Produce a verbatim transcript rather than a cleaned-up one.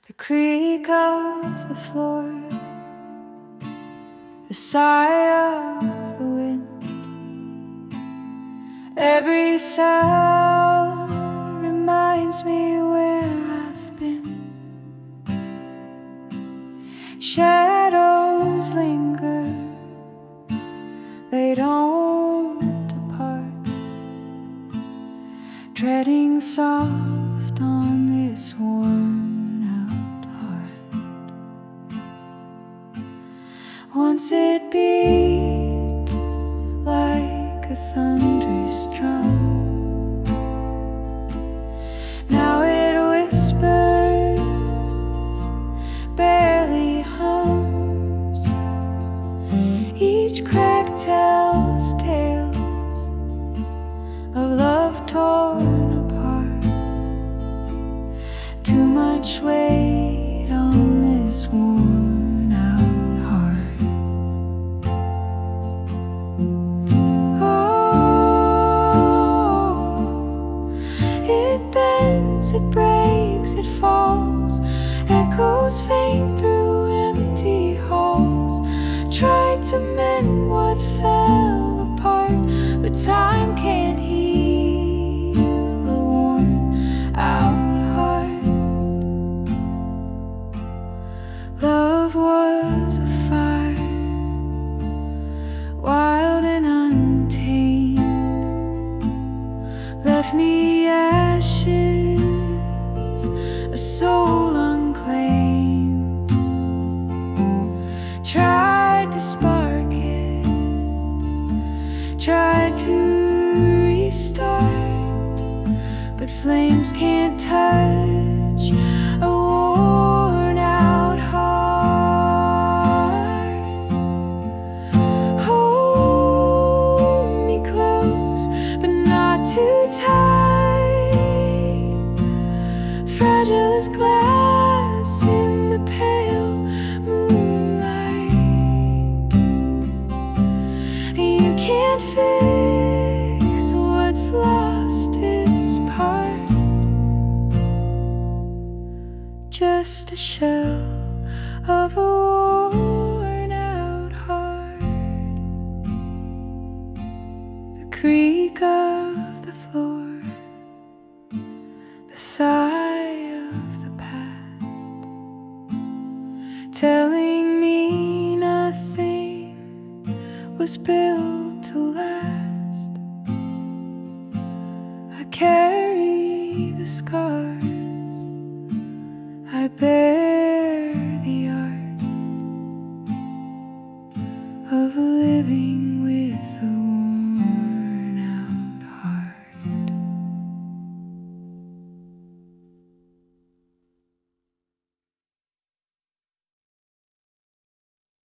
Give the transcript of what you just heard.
The creak of the floor, the sigh of the wind, every sound reminds me where I've been. Shadows linger, they don't depart, treading soft on this worn out heart. Once it beat like a thunderous drum, now it whispers, barely hums. Each crack tells tales of love torn apart. Too much weight on this worn out heart. Oh, it bends, it breaks, it falls, echoes faint through empty halls. Tried to mend what fell apart, but time can't heal a worn out heart. Love was a fire, wild and untamed, left me ashes, a soul unclaimed. Tried to spark it, tried to restart, but flames can't touch a worn out heart. Hold me close, but not too tight, fragile as glass in the pale moonlight. You can't fix what's lost its part, just a shell of a worn out heart. The creak of the floor, the sigh of the past, telling me nothing was built to last. I carry the scars, I bear the art of living